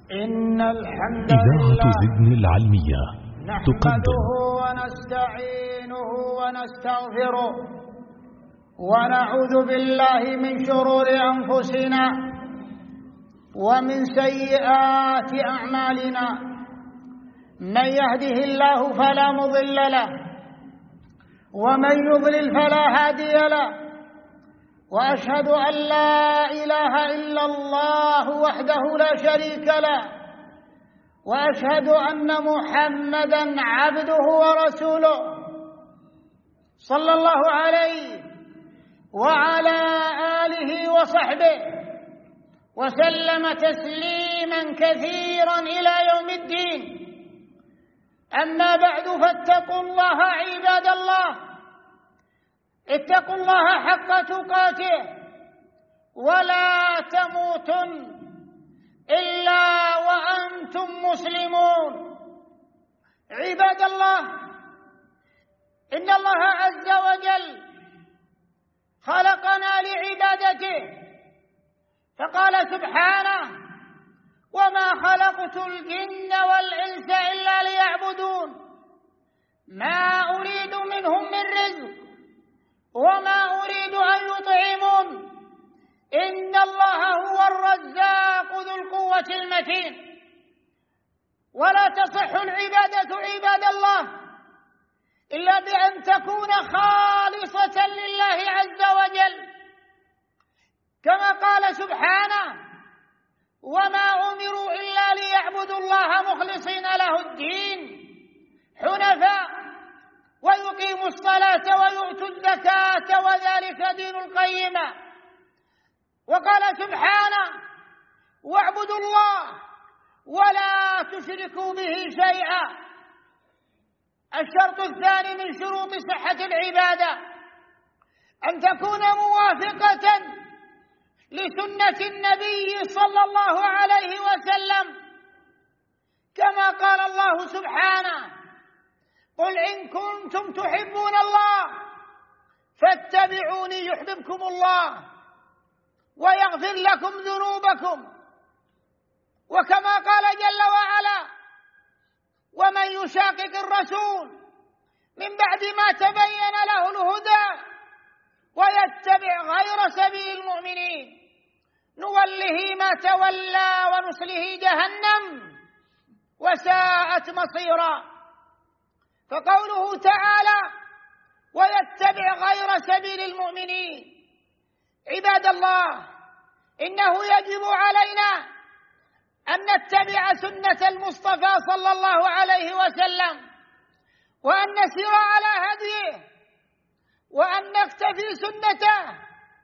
إن الحمد إذاعة لله زدن العلمية نحمده ونستعينه ونستغفره ونعوذ بالله من شرور أنفسنا ومن سيئات أعمالنا. من يهده الله فلا مضل له ومن يضلل فلا هادي له، وأشهد أن لا إله إلا الله وحده لا شريك له، وأشهد أن محمدًا عبده ورسوله صلى الله عليه وعلى آله وصحبه وسلم تسليمًا كثيرًا إلى يوم الدين. أما بعد، فاتقوا الله عباد الله، اتقوا الله حق تقاته ولا تموتن إلا وأنتم مسلمون. عباد الله، إن الله عز وجل خلقنا لعبادته، فقال سبحانه: وما خلقت الجن والإنس إلا ليعبدون ما أريد منهم من رزق وما أريد أن يطعمون إن الله هو الرزاق ذو القوة المتين. ولا تصح العبادة عباد الله إلا بأن تكون خالصة لله عز وجل، كما قال سبحانه: وما أمروا إلا ليعبدوا الله مخلصين له الدين حنفاء ويقيموا الصلاة ويؤتوا الزكاة وذلك دين القيمة. وقال سبحانه: واعبدوا الله ولا تشركوا به شيئا. الشرط الثاني من شروط صحة العبادة أن تكون موافقة لسنة النبي صلى الله عليه وسلم، كما قال الله سبحانه: قل إن كنتم تحبون الله فاتبعوني يحببكم الله ويغفر لكم ذنوبكم. وكما قال جل وعلا: ومن يشاقق الرسول من بعد ما تبين له الهدى ويتبع غير سبيل المؤمنين نوله ما تولى ونصله جهنم وساءت مصيرا. فقوله تعالى: ويتبع غير سبيل المؤمنين، عباد الله، إنه يجب علينا أن نتبع سنة المصطفى صلى الله عليه وسلم، وأن نسير على هديه، وأن نقتفي سنته،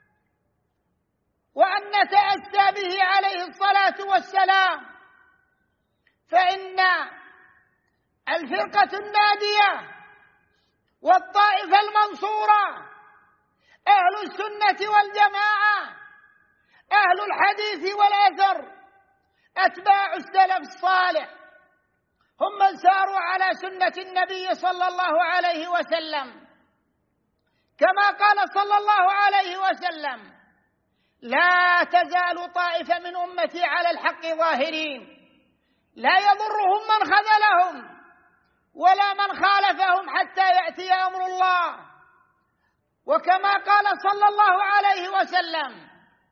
وأن نتأسى به عليه الصلاة والسلام. فإن الفرقة الناجية والطائفة المنصورة أهل السنة والجماعة، أهل الحديث والأثر، أتباع السلف الصالح، هم من ساروا على سنة النبي صلى الله عليه وسلم، كما قال صلى الله عليه وسلم: لا تزال طائفة من أمتي على الحق ظاهرين لا يضرهم من خذلهم ولا من خالفهم حتى يأتي أمر الله. وكما قال صلى الله عليه وسلم: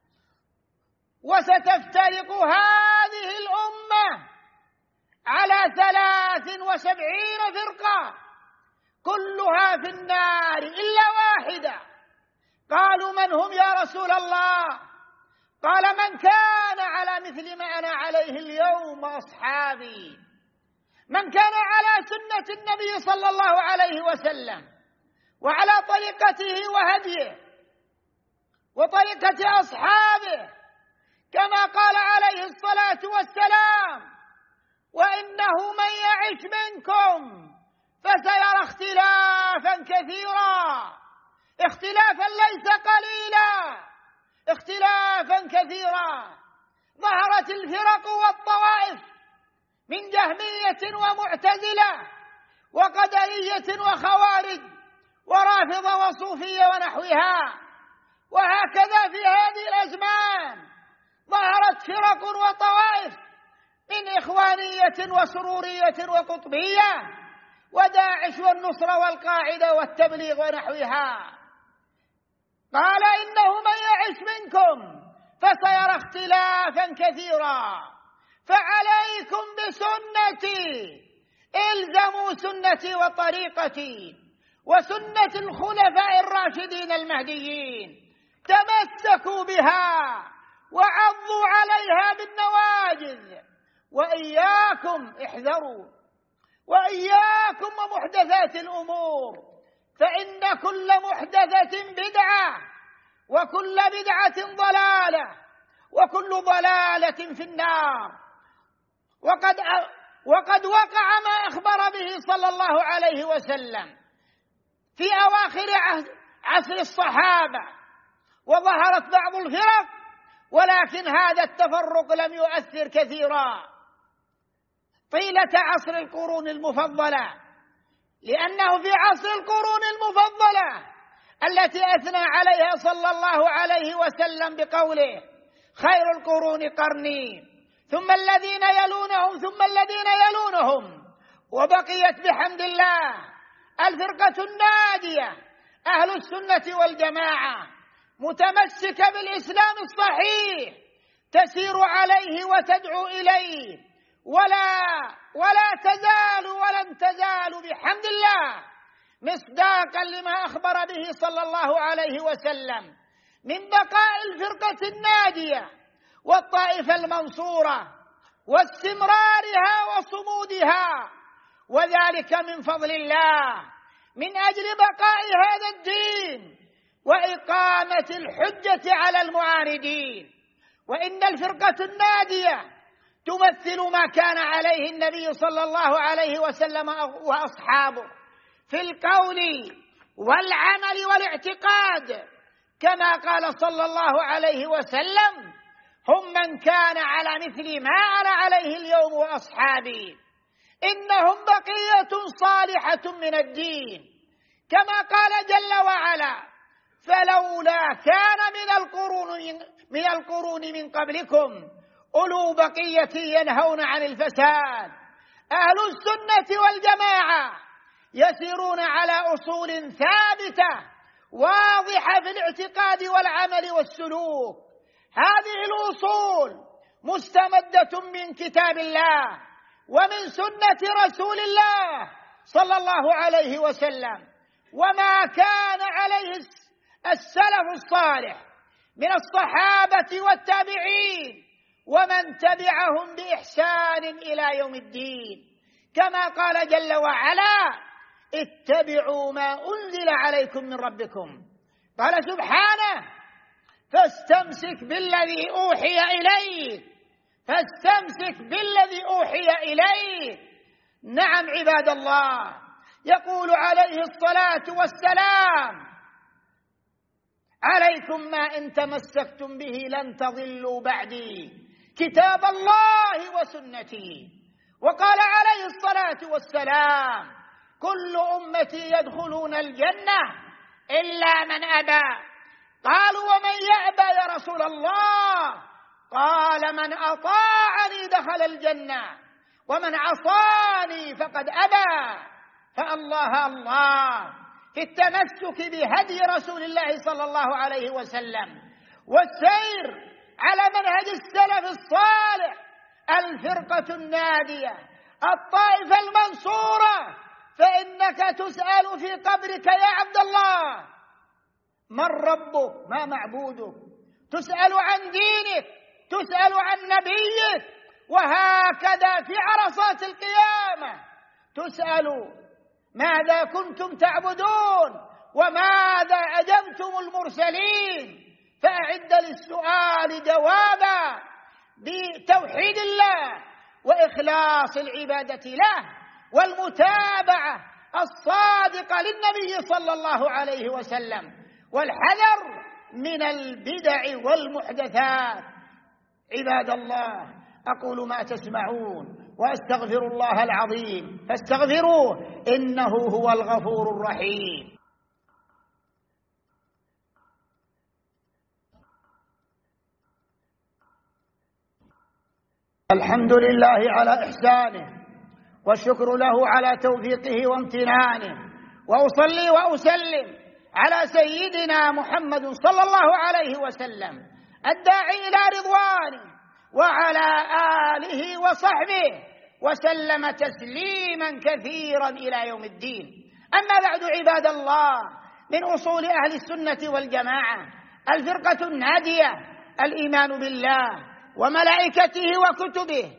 وستفترق هذه الأمة على 73 فرقة كلها في النار إلا واحدة. قالوا: من هم يا رسول الله؟ قال: من كان على مثل ما أنا عليه اليوم أصحابي. من كان على سنة النبي صلى الله عليه وسلم وعلى طريقته وهديه وطريقة أصحابه، كما قال عليه الصلاة والسلام: وإنه من يعش منكم فسيرى اختلافا كثيرا، اختلافا ليس قليلا، اختلافا كثيرا. ظهرت الفرق والطوائف من جهمية ومعتزلة وقدرية وخوارج ورافضة وصوفية ونحوها. وهكذا في هذه الأزمان ظهرت فرق وطوائف من علمانية وسرورية وقطبية، وداعش والنصرة والقاعدة والتبليغ ونحوها. قال إنه من يعش منكم فسيرى اختلافا كثيرا، فعليكم بسنتي، الزموا سنتي وطريقتي وسنة الخلفاء الراشدين المهديين، تمسكوا بها وعضوا عليها بالنواجذ، وإياكم احذروا، وإياكم ومحدثات الأمور، فإن كل محدثة بدعة، وكل بدعة ضلالة، وكل ضلالة في النار. وقد وقع ما أخبر به صلى الله عليه وسلم في أواخر عصر الصحابة، وظهرت بعض الفرق، ولكن هذا التفرق لم يؤثر كثيرا طيلة عصر القرون المفضلة، لأنه في عصر القرون المفضلة التي أثنى عليها صلى الله عليه وسلم بقوله: خير القرون قرني، ثم الذين يلونهم، ثم الذين يلونهم، وبقيت بحمد الله الفرقة الناجية أهل السنة والجماعة، متمسكة بالإسلام الصحيح، تسير عليه وتدعو إليه، ولا تزال ولن تزال بحمد الله مصداقا لما أخبر به صلى الله عليه وسلم من بقاء الفرقة الناجية والطائفة المنصورة واستمرارها وصمودها، وذلك من فضل الله، من أجل بقاء هذا الدين وإقامة الحجة على المعاندين. وإن الفرقة الناجية تمثل ما كان عليه النبي صلى الله عليه وسلم وأصحابه في القول والعمل والاعتقاد، كما قال صلى الله عليه وسلم: هم من كان على مثل ما أنا عليه اليوم وأصحابي، إنهم بقية صالحة من الدين، كما قال جل وعلا: فلولا كان من القرون من قبلكم أولو بقية ينهون عن الفساد. أهل السنة والجماعة يسيرون على أصول ثابتة واضحة في الاعتقاد والعمل والسلوك. هذه الأصول مستمدة من كتاب الله ومن سنة رسول الله صلى الله عليه وسلم، وما كان عليه السلف الصالح من الصحابة والتابعين ومن تبعهم بإحسان إلى يوم الدين، كما قال جل وعلا: اتبعوا ما أنزل عليكم من ربكم. قال سبحانه: فاستمسك بالذي أوحي إليك، فاستمسك بالذي أوحي إليك. نعم عباد الله، يقول عليه الصلاة والسلام: عليكم ما إن تمسكتم به لن تضلوا بعدي، كتاب الله وسنتي. وقال عليه الصلاة والسلام: كل أمتي يدخلون الجنة إلا من أبى. قالوا: ومن يأبى يا رسول الله؟ قال: من أطاعني دخل الجنة، ومن عصاني فقد أبى. فالله الله في التمسك بهدي رسول الله صلى الله عليه وسلم والسير على منهج السلف الصالح، الفرقة النادية، الطائفة المنصورة. فإنك تسأل في قبرك يا عبد الله: من ربك؟ ما معبودك؟ تسأل عن دينك، تسأل عن نبيك، وهكذا في عرصات القيامة تسأل ماذا كنتم تعبدون وماذا أجبتم المرسلين. فأعد للسؤال جوابا بتوحيد الله وإخلاص العبادة له والمتابعة الصادقة للنبي صلى الله عليه وسلم، والحذر من البدع والمحدثات. عباد الله، أقول ما تسمعون وأستغفر الله العظيم فاستغفروه إنه هو الغفور الرحيم. الحمد لله على إحسانه، والشكر له على توفيقه وامتنانه، وأصلي وأسلم على سيدنا محمد صلى الله عليه وسلم الداعي إلى رضوانه، وعلى آله وصحبه وسلم تسليما كثيرا إلى يوم الدين. أما بعد عباد الله، من أصول أهل السنة والجماعة الفرقة الناجية الإيمان بالله وملائكته وكتبه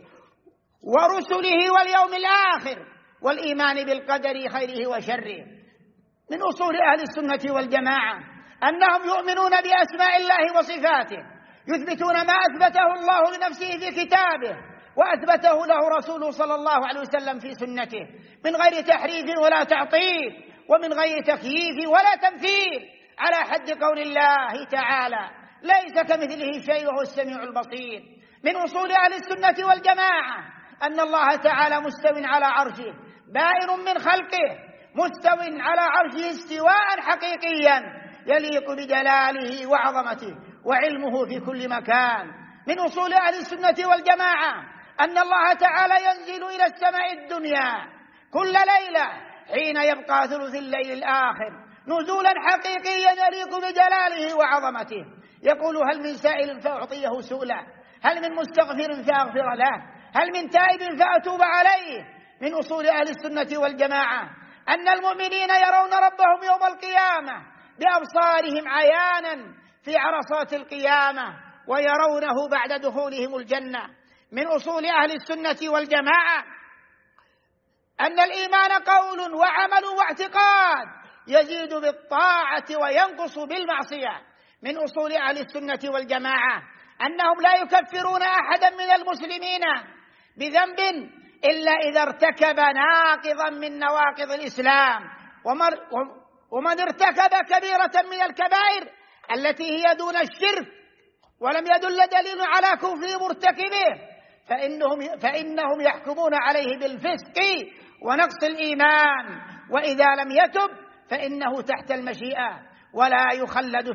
ورسله واليوم الآخر، والإيمان بالقدر خيره وشره. من أصول أهل السنة والجماعة أنهم يؤمنون بأسماء الله وصفاته، يثبتون ما أثبته الله لنفسه في كتابه وأثبته له رسوله صلى الله عليه وسلم في سنته، من غير تحريف ولا تعطيل، ومن غير تكييف ولا تمثيل، على حد قول الله تعالى: ليس كمثله شيء وهو السميع البصير. من أصول أهل السنة والجماعة أن الله تعالى مستو على عرشه، بائن من خلقه، مستو على عرشه استواء حقيقيا يليق بجلاله وعظمته، وعلمه في كل مكان. من أصول أهل السنة والجماعة أن الله تعالى ينزل إلى السماء الدنيا كل ليلة حين يبقى ثلث الليل الآخر نزولا حقيقيا يليق بجلاله وعظمته، يقول: هل من سائل فأعطيه سؤله، هل من مستغفر فأغفر له، هل من تائب فأتوب عليه. من أصول أهل السنة والجماعة أن المؤمنين يرون ربهم يوم القيامة بأبصارهم عيانا في عرصات القيامة، ويرونه بعد دخولهم الجنة. من أصول أهل السنة والجماعة أن الإيمان قول وعمل واعتقاد، يزيد بالطاعة وينقص بالمعصية. من أصول أهل السنة والجماعة أنهم لا يكفرون أحدا من المسلمين بذنب إلا إذا ارتكب ناقضا من نواقض الإسلام، ومن ارتكب كبيرة من الكبائر التي هي دون الشرك ولم يدل دليل على كفر مرتكبه فإنهم يحكمون عليه بالفسق ونقص الإيمان، وإذا لم يتب فإنه تحت المشيئة ولا يخلد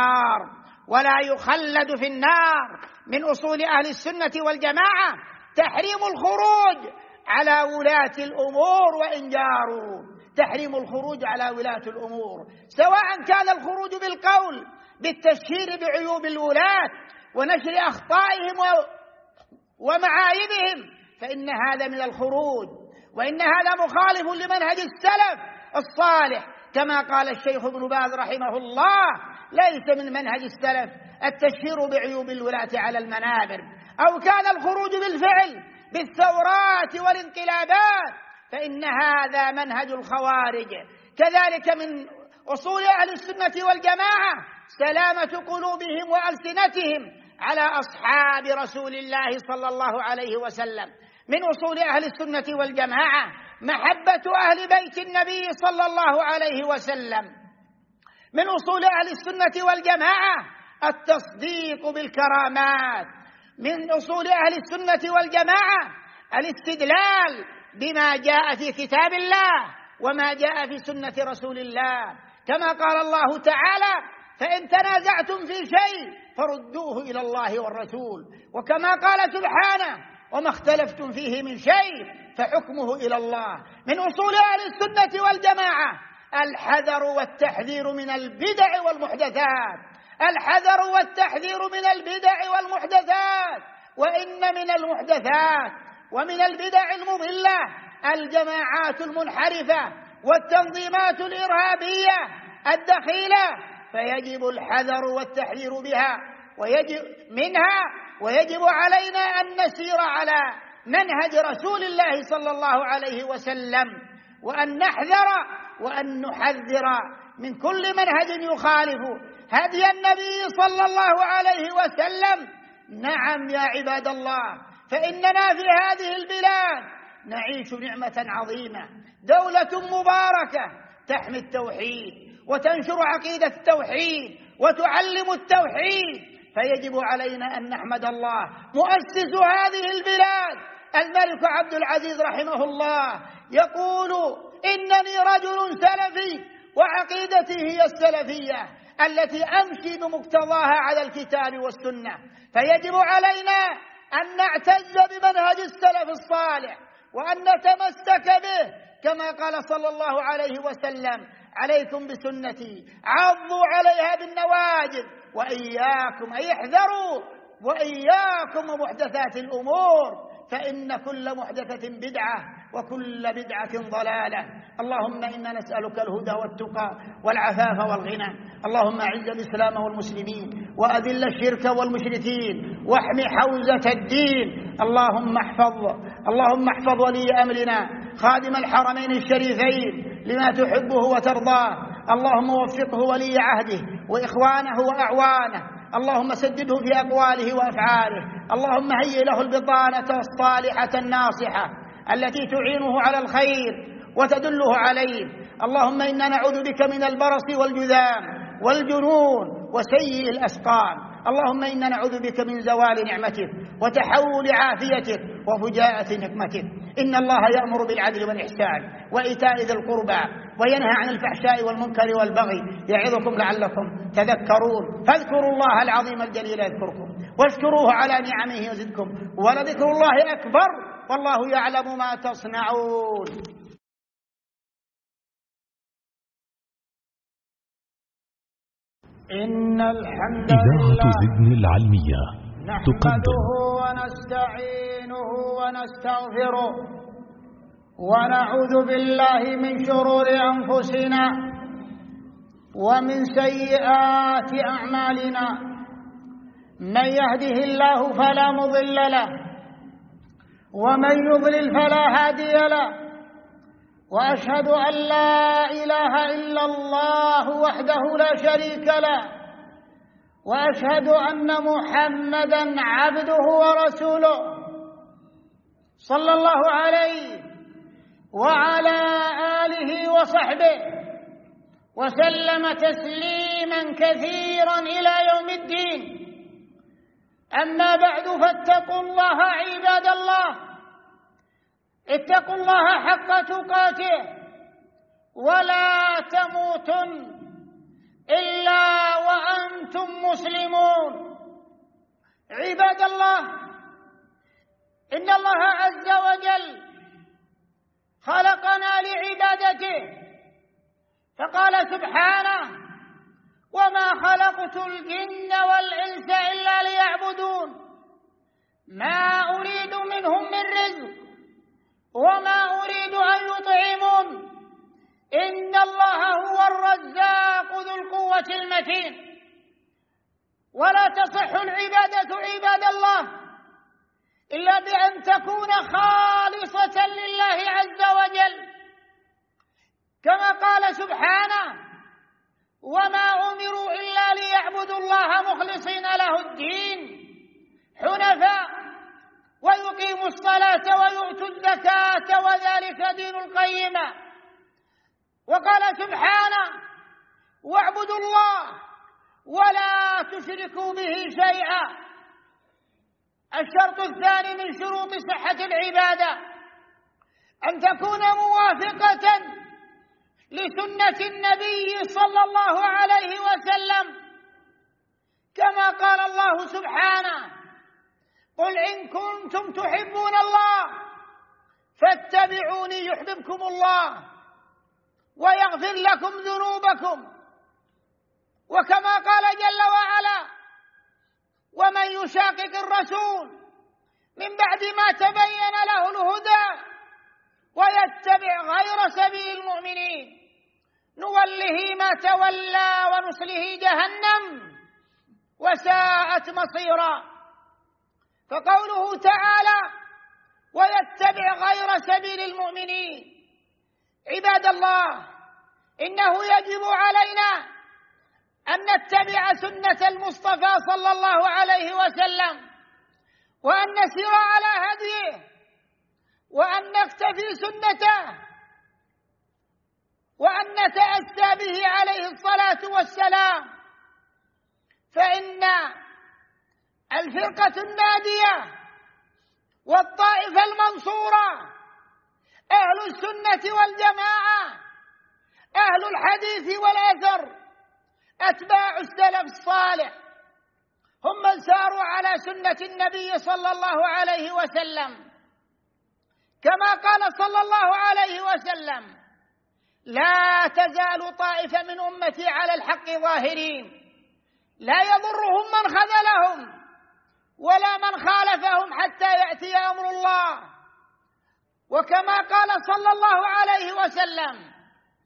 في النار. من أصول أهل السنة والجماعة تحريم الخروج على ولاة الأمور وإن جاروا، تحريم الخروج على ولاة الأمور، سواء كان الخروج بالقول بالتشهير بعيوب الولاة ونشر أخطائهم ومعايبهم، فإن هذا من الخروج، وإن هذا مخالف لمنهج السلف الصالح، كما قال الشيخ ابن باز رحمه الله: ليس من منهج السلف التشهير بعيوب الولاة على المنابر، أو كان الخروج بالفعل بالثورات والانقلابات، فإن هذا منهج الخوارج. كذلك من أصول أهل السنة والجماعة سلامة قلوبهم وألسنتهم على أصحاب رسول الله صلى الله عليه وسلم. من أصول أهل السنة والجماعة محبة أهل بيت النبي صلى الله عليه وسلم. من أصول أهل السنة والجماعة التصديق بالكرامات. من أصول أهل السنة والجماعة الاستدلال بما جاء في كتاب الله وما جاء في سنة رسول الله، كما قال الله تعالى: فإن تنازعتم في شيء فردوه إلى الله والرسول، وكما قال سبحانه: وما اختلفتم فيه من شيء فحكمه إلى الله. من أصول أهل السنة والجماعة الحذر والتحذير من البدع والمحدثات، الحذر والتحذير من البدع والمحدثات. وإن من المحدثات ومن البدع المضلة الجماعات المنحرفة والتنظيمات الإرهابية الدخيلة، فيجب الحذر والتحذير منها، ويجب علينا أن نسير على منهج رسول الله صلى الله عليه وسلم، وأن نحذر وأن نحذر من كل منهج يخالف هدي النبي صلى الله عليه وسلم. نعم يا عباد الله، فإننا في هذه البلاد نعيش نعمة عظيمة، دولة مباركة تحمي التوحيد وتنشر عقيدة التوحيد وتعلم التوحيد، فيجب علينا أن نحمد الله مؤسس هذه البلاد الملك عبد العزيز رحمه الله، يقول: إنني رجل سلفي وعقيدتي هي السلفية التي أمشي بمقتضاها على الكتاب والسنة. فيجب علينا أن نعتز بمنهج السلف الصالح وأن نتمسك به، كما قال صلى الله عليه وسلم: عليكم بسنتي عضوا عليها بالنواجذ وإياكم أي احذروا وإياكم ومحدثات الأمور، فإن كل محدثة بدعة وكل بدعة ضلالة. اللهم إنا نسألك الهدى والتقى والعفاف والغنى. اللهم أعز الإسلام والمسلمين وأذل الشرك والمشركين واحمي حوزة الدين. اللهم احفظ ولي أمرنا خادم الحرمين الشريفين لما تحبه وترضاه. اللهم وفقه ولي عهده وإخوانه وأعوانه. اللهم سدده في أقواله وأفعاله. اللهم هيئ له البطانة الصالحة الناصحة التي تعينه على الخير وتدله عليه. اللهم إنا نعوذ بك من البرص والجذام والجنون وسيء الأسقام. اللهم إنا نعوذ بك من زوال نعمتك وتحول عافيتك وفجاءة نقمتك. إن الله يأمر بالعدل والإحسان وإيتاء ذي القربى وينهى عن الفحشاء والمنكر والبغي يعظكم لعلكم تذكرون. فاذكروا الله العظيم الجليل يذكركم واشكروه على نعمه يزدكم ولذكر الله أكبر والله يعلم ما تصنعون. إن الحمد إذاعة زدن العلمية نحمده ونستعينه ونستغفره ونعوذ بالله من شرور أنفسنا ومن سيئات أعمالنا. من يهده الله فلا مضل له ومن يضلل فلا هادي له. وأشهد أن لا إله إلا الله وحده لا شريك له وأشهد أن محمدًا عبده ورسوله صلى الله عليه وعلى آله وصحبه وسلم تسليمًا كثيرًا إلى يوم الدين. أما بعد فاتقوا الله عباد الله، اتقوا الله حق تقاته ولا تموتن إلا وأنتم مسلمون. عباد الله، إن الله عز وجل خلقنا لعبادته، فقال سبحانه: وما خلقت الجن والإنس إلا ليعبدون ما أريد منهم من رزق وما أريد أن يطعمون إن الله هو الرزاق ذو القوة المتين. ولا تصح العبادة عباد الله إلا بأن تكون خالصة لله عز وجل، كما قال سبحانه: وما أمروا إلا ليعبدوا الله مخلصين له الدين حنفاء ويقيموا الصلاة ويؤتوا الزكاة وذلك دين القيمة. وقال سبحانه: واعبدوا الله ولا تشركوا به شيئا. الشرط الثاني من شروط صحة العبادة أن تكون موافقة لسنة النبي صلى الله عليه وسلم، كما قال الله سبحانه: قل إن كنتم تحبون الله فاتبعوني يحببكم الله ويغفر لكم ذنوبكم. وكما قال جل وعلا: ومن يشاقق الرسول من بعد ما تبين له الهدى ويتبع غير سبيل المؤمنين نوله ما تولى ونصله جهنم وساءت مصيرا. فقوله تعالى: ويتبع غير سبيل المؤمنين، عباد الله، إنه يجب علينا أن نتبع سنة المصطفى صلى الله عليه وسلم وأن نسير على هديه وأن نقتفي سنته وأن نتأسى به عليه الصلاة والسلام. فإن الفرقة النادية والطائفة المنصورة أهل السنة والجماعة أهل الحديث والأثر أتباع السلف الصالح، هم من ساروا على سنة النبي صلى الله عليه وسلم، كما قال صلى الله عليه وسلم: لا تزال طائفة من أمتي على الحق ظاهرين لا يضرهم من خذلهم ولا من خالفهم حتى يأتي أمر الله. وكما قال صلى الله عليه وسلم: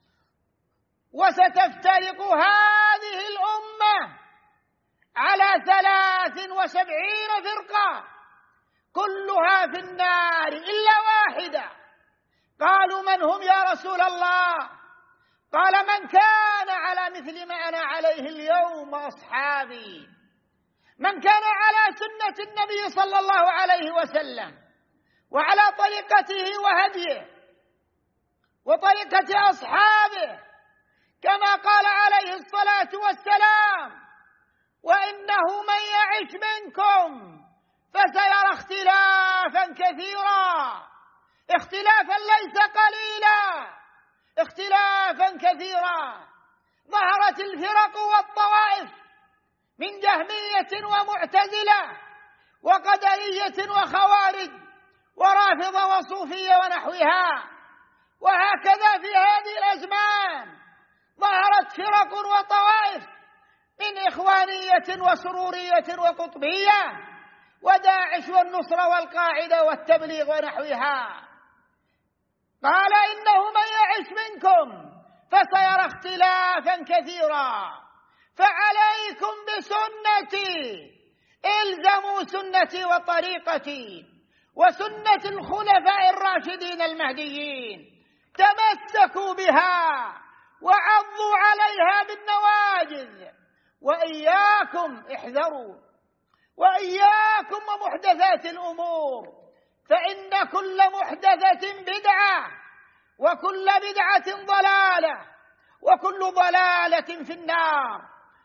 وستفترق هذه الأمة على 73 فرقة كلها في النار إلا واحدة. قالوا: من هم يا رسول الله؟ قال: من كان على مثل ما أنا عليه اليوم وأصحابي، من كان على سنة النبي صلى الله عليه وسلم وعلى طريقته وهديه وطريقة أصحابه، كما قال عليه الصلاة والسلام: وإنه من يعش منكم فسيرى اختلافا كثيرا، اختلافا ليس قليلا، اختلافا كثيرا. ظهرت الفرق والطوائف من جهمية ومعتزلة وقدرية وخوارج ورافضة وصوفية ونحوها. وهكذا في هذه الأزمان ظهرت فرق وطوائف من إخوانية وسرورية وقطبية وداعش والنصرة والقاعدة والتبليغ ونحوها. قال: إنه من يعش منكم فسيرى اختلافا كثيرا، فعليكم بسنتي، الزموا سنتي وطريقتي وسنة الخلفاء الراشدين المهديين، تمسكوا بها وعضوا عليها بالنواجذ، وإياكم احذروا، وإياكم ومحدثات الأمور، فإن كل محدثة بدعة وكل بدعة ضلالة وكل ضلالة في النار.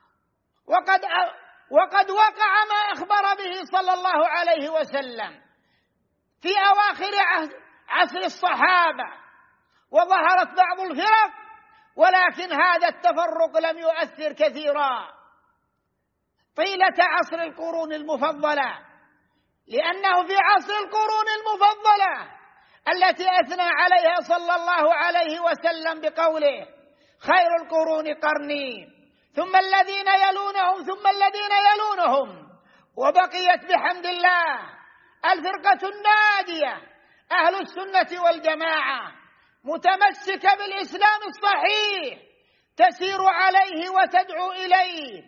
وقد وقع ما أخبر به صلى الله عليه وسلم في أواخر عصر الصحابة، وظهرت بعض الفرق، ولكن هذا التفرق لم يؤثر كثيرا طيلة عصر القرون المفضلة، لأنه في عصر القرون المفضلة التي أثنى عليها صلى الله عليه وسلم بقوله: خير القرون قرني ثم الذين يلونهم ثم الذين يلونهم. وبقيت بحمد الله الفرقة الناجية أهل السنة والجماعة، متمسكة بالإسلام الصحيح، تسير عليه وتدعو إليه،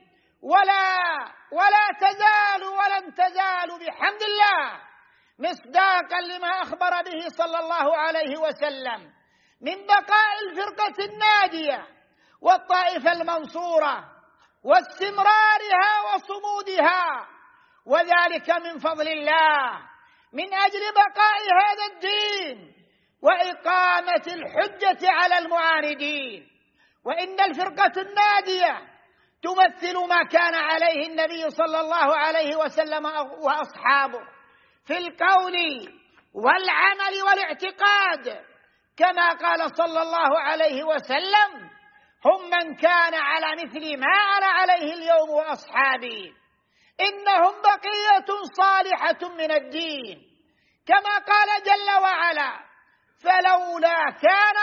ولا تزال ولن تزال بحمد الله مصداقا لما أخبر به صلى الله عليه وسلم من بقاء الفرقة الناجية والطائفة المنصورة واستمرارها وصمودها، وذلك من فضل الله من أجل بقاء هذا الدين وإقامة الحجة على المعاندين. وإن الفرقة الناجية تمثل ما كان عليه النبي صلى الله عليه وسلم وأصحابه في القول والعمل والاعتقاد، كما قال صلى الله عليه وسلم: هم من كان على مثل ما أنا عليه اليوم وأصحابي، إنهم بقية صالحة من الدين، كما قال جل وعلا: فلولا كان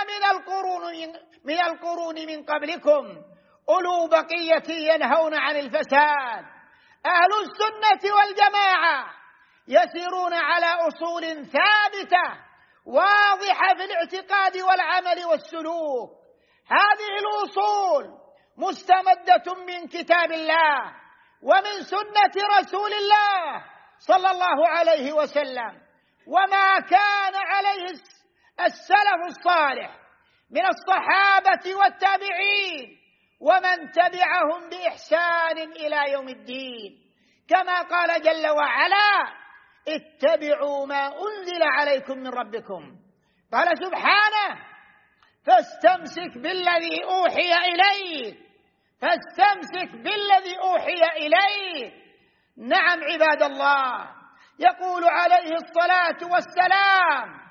من القرون من قبلكم أولو بقية ينهون عن الفساد. أهل السنة والجماعة يسيرون على أصول ثابتة واضحة في الاعتقاد والعمل والسلوك. هذه الأصول مستمدة من كتاب الله ومن سنة رسول الله صلى الله عليه وسلم، وما كان عليه السلف الصالح من الصحابة والتابعين ومن تبعهم بإحسان إلى يوم الدين، كما قال جل وعلا: اتبعوا ما أنزل عليكم من ربكم. قال سبحانه: فاستمسك بالذي أوحي إليك، فاستمسك بالذي أوحي إليك. نعم عباد الله، يقول عليه الصلاة والسلام: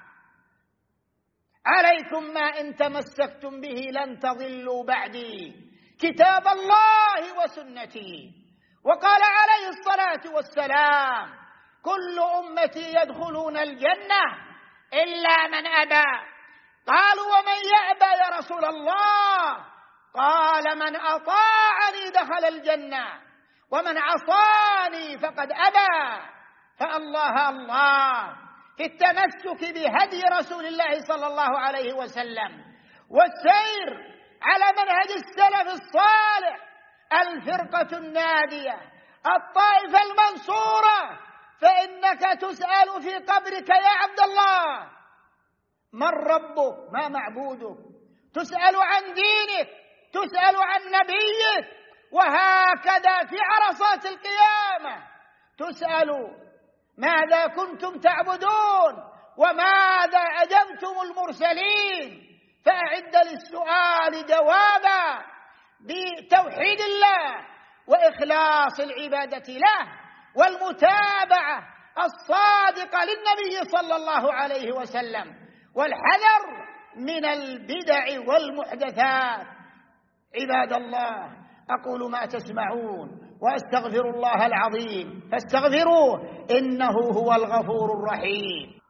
عليكم ما إن تمسكتم به لن تضلوا بعدي، كتاب الله وسنتي. وقال عليه الصلاة والسلام: كل أمتي يدخلون الجنة إلا من أبى. قالوا: ومن يأبى يا رسول الله؟ قال: من أطاعني دخل الجنة ومن عصاني فقد أبى. فالله الله في التمسك بهدي رسول الله صلى الله عليه وسلم والسير على منهج السلف الصالح، الفرقة الناجية، الطائفة المنصورة. فإنك تسأل في قبرك يا عبد الله: من ربك؟ ما معبودك؟ تسأل عن دينك، تسأل عن نبيك. وهكذا في عرصات القيامة تسأل: ماذا كنتم تعبدون وماذا أجبتم المرسلين؟ فأعد للسؤال جوابا بتوحيد الله وإخلاص العبادة له والمتابعة الصادقة للنبي صلى الله عليه وسلم، والحذر من البدع والمحدثات. عباد الله، أقول ما تسمعون وأستغفر الله العظيم فاستغفروه إنه هو الغفور الرحيم.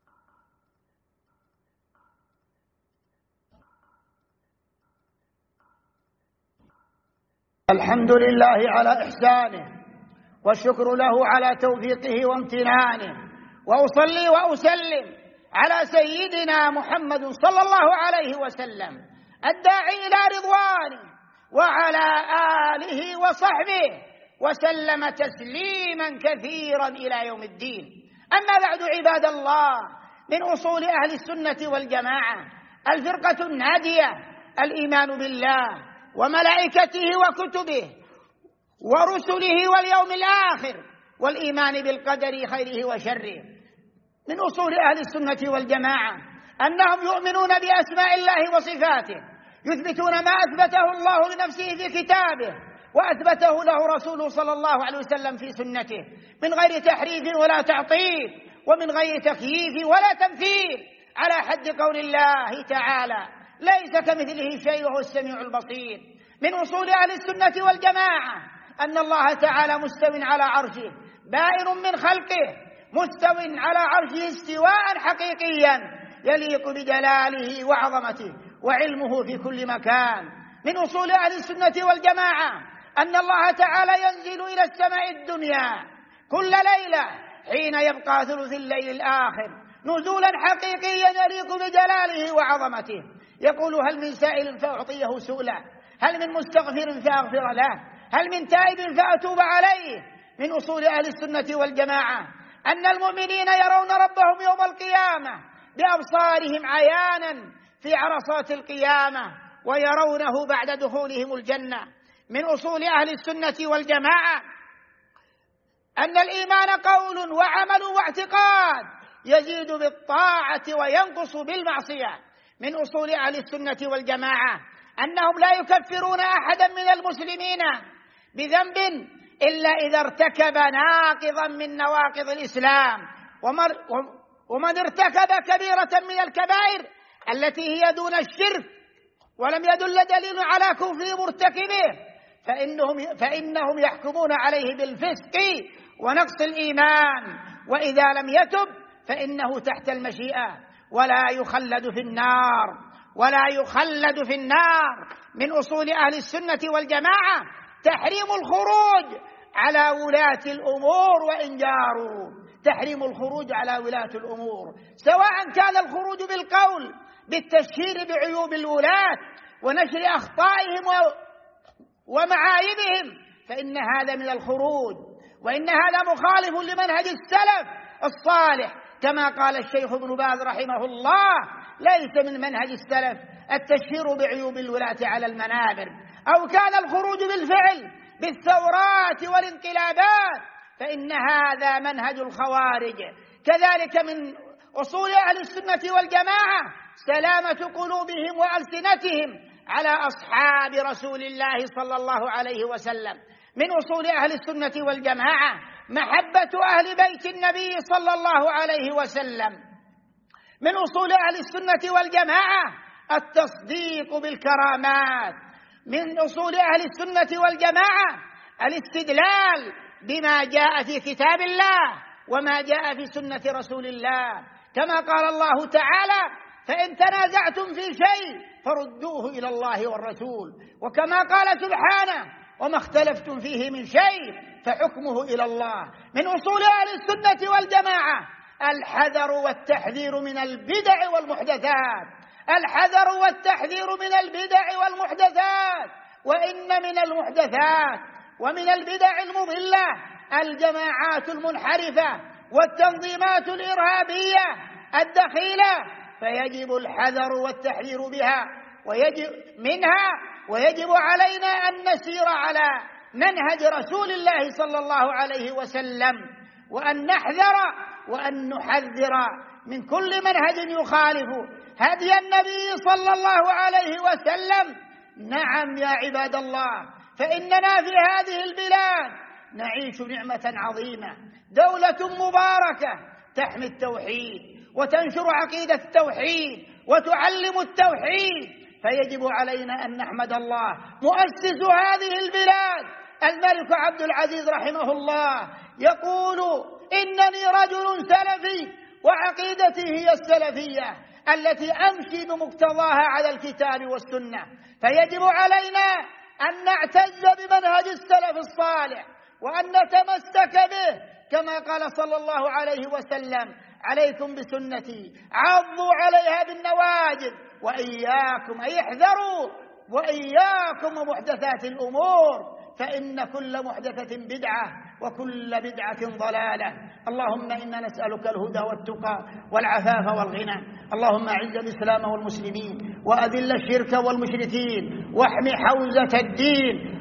الحمد لله على إحسانه والشكر له على توفيقه وامتنانه، وأصلي وأسلم على سيدنا محمد صلى الله عليه وسلم الداعي إلى رضوانه وعلى آله وصحبه وسلم تسليما كثيرا إلى يوم الدين. أما بعد عباد الله، من أصول أهل السنة والجماعة الفرقة الناجية الإيمان بالله وملائكته وكتبه ورسله واليوم الآخر والإيمان بالقدر خيره وشره. من أصول أهل السنة والجماعة أنهم يؤمنون بأسماء الله وصفاته، يثبتون ما أثبته الله لنفسه في كتابه وأثبته له رسوله صلى الله عليه وسلم في سنته، من غير تحريف ولا تعطيل ومن غير تكييف ولا تمثيل، على حد قول الله تعالى: ليس كمثله شيء وهو السميع البصير. من أصول أهل السنة والجماعة أن الله تعالى مستو على عرشه بائن من خلقه، مستو على عرشه استواء حقيقيا يليق بجلاله وعظمته وعلمه في كل مكان. من أصول أهل السنة والجماعة أن الله تعالى ينزل إلى السماء الدنيا كل ليلة حين يبقى ثلث الليل الآخر نزولا حقيقيا يليق بجلاله وعظمته، يقول: هل من سائل فأعطيه سؤلا، هل من مستغفر فأغفر له، هل من تائب فأتوب عليه. من أصول أهل السنة والجماعة أن المؤمنين يرون ربهم يوم القيامة بأبصارهم عيانا في عرصات القيامة ويرونه بعد دخولهم الجنة. من أصول أهل السنة والجماعة أن الإيمان قول وعمل واعتقاد يزيد بالطاعة وينقص بالمعصية. من أصول أهل السنة والجماعة أنهم لا يكفرون أحدا من المسلمين بذنب إلا إذا ارتكب ناقضا من نواقض الإسلام، ومن ارتكب كبيرة من الكبائر التي هي دون الشرك ولم يدل دليل على كفر مرتكبه فإنهم يحكمون عليه بالفسق ونقص الإيمان، وإذا لم يتب فإنه تحت المشيئة ولا يخلد في النار. من أصول أهل السنة والجماعة تحريم الخروج على ولاة الأمور وإن جاروا، تحريم الخروج على ولاة الأمور، سواء كان الخروج بالقول بالتشهير بعيوب الولاة ونشر أخطائهم ومعايبهم، فإن هذا من الخروج، وإن هذا مخالف لمنهج السلف الصالح، كما قال الشيخ ابن باز رحمه الله: ليس من منهج السلف التشهير بعيوب الولاة على المنابر، أو كان الخروج بالفعل بالثورات والانقلابات، فإن هذا منهج الخوارج. كذلك من أصول أهل السنة والجماعة سلامة قلوبهم وألسنتهم على أصحاب رسول الله صلى الله عليه وسلم. من أصول أهل السنة والجماعة محبة أهل بيت النبي صلى الله عليه وسلم. من أصول أهل السنة والجماعة التصديق بالكرامات. من أصول أهل السنة والجماعة الاستدلال بما جاء في كتاب الله وما جاء في سنة رسول الله، كما قال الله تعالى: فإن تنازعتم في شيء فردوه إلى الله والرسول، وكما قال سبحانه: وما اختلفتم فيه من شيء فحكمه إلى الله. من أصول أهل السنة والجماعة الحذر والتحذير من البدع والمحدثات، الحذر والتحذير من البدع والمحدثات. وإن من المحدثات ومن البدع المضلة الجماعات المنحرفة والتنظيمات الإرهابية الدخيلة، فيجب الحذر والتحذير منها، ويجب علينا أن نسير على منهج رسول الله صلى الله عليه وسلم، وأن نحذر وأن نحذر من كل منهج يخالف هدي النبي صلى الله عليه وسلم. نعم يا عباد الله، فإننا في هذه البلاد نعيش نعمة عظيمة، دولة مباركة تحمي التوحيد وتنشر عقيدة التوحيد وتعلم التوحيد، فيجب علينا أن نحمد الله. مؤسس هذه البلاد الملك عبد العزيز رحمه الله يقول: إنني رجل سلفي وعقيدتي هي السلفية التي أمشي بمقتضاها على الكتاب والسنة. فيجب علينا أن نعتز بمنهج السلف الصالح وأن نتمسك به، كما قال صلى الله عليه وسلم: عليكم بسنتي عضوا عليها بالنواجذ وإياكم أي احذروا وإياكم ومحدثات الأمور، فإن كل محدثة بدعة وكل بدعة ضلالة. اللهم إنا نسألك الهدى والتقى والعفاف والغنى. اللهم أعز الإسلام والمسلمين وأذل الشرك والمشركين واحمي حوزة الدين.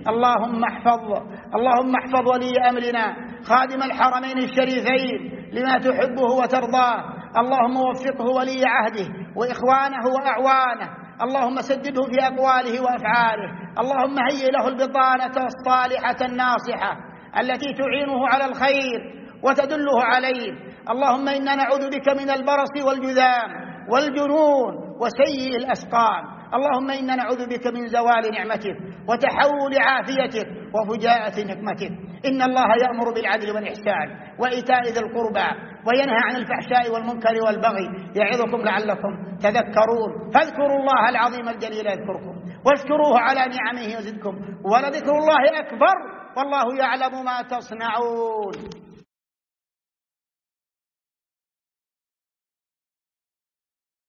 اللهم احفظ ولي أمرنا خادم الحرمين الشريفين لما تحبه وترضاه. اللهم وفقه ولي عهده وإخوانه وأعوانه. اللهم سدده في أقواله وأفعاله. اللهم هيئ له البطانة الصالحة الناصحة التي تعينه على الخير وتدله عليه. اللهم إنا نعوذ بك من البرص والجذام والجنون وسيء الأسقام. اللهم إنا نعوذ بك من زوال نعمتك وتحول عافيتك وفجاءة نقمتك. إن الله يأمر بالعدل والإحسان وإيتاء ذي القربى وينهى عن الفحشاء والمنكر والبغي يعظكم لعلكم تذكرون. فاذكروا الله العظيم الجليل يذكركم واشكروه على نعمه يزدكم ولذكر الله أكبر والله يعلم ما تصنعون.